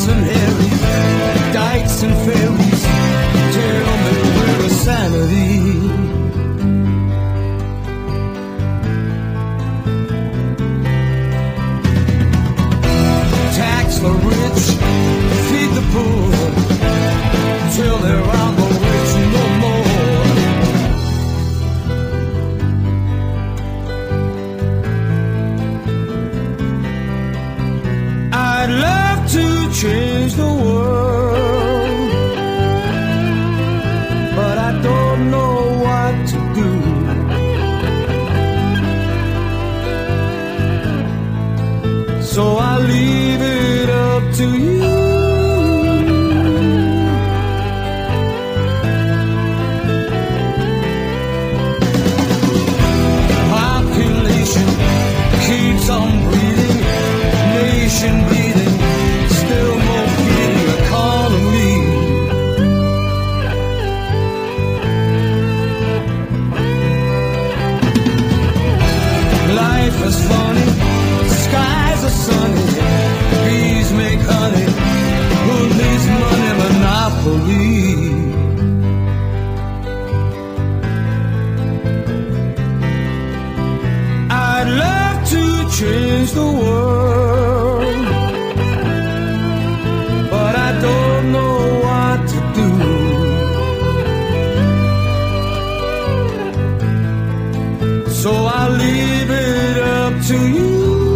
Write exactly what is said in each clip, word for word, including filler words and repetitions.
and Harry, dykes and fairies, tell me where is sanity? Tax the rich, feed the poor, till there are no rich no more. I'd love to change the world, but I don't know what to do. So I leave it up to you. Population keeps on breathing, nation bleeding, still more feeding economy. Life is funny, skies are sunny, bees make honey, who needs money monopoly? I'd love to change the world, but I don't know what to do. So I'll leave it up to you.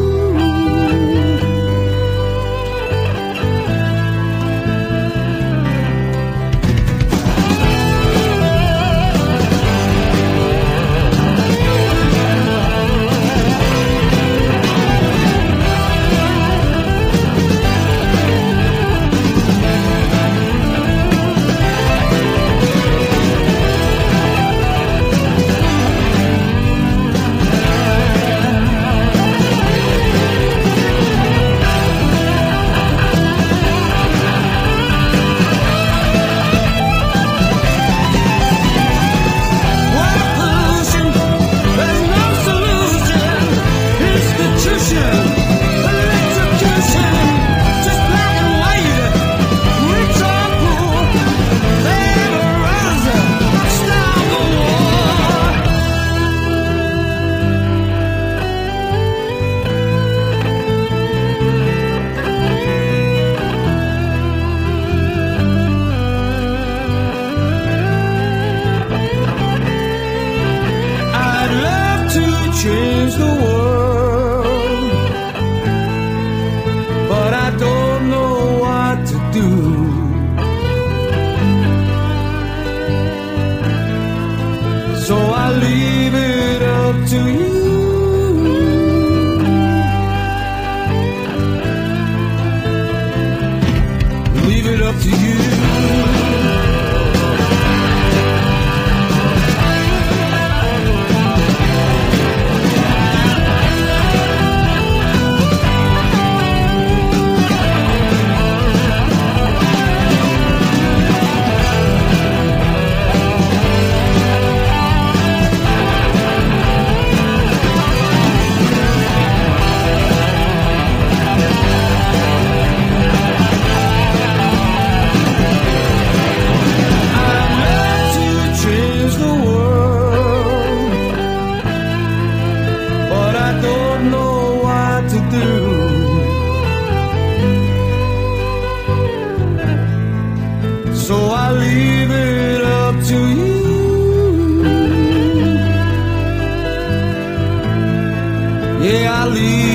Change the world, but I don't know what to do. So I leave it up to you. Leave it up to you. So I leave it up to you. Yeah, I leave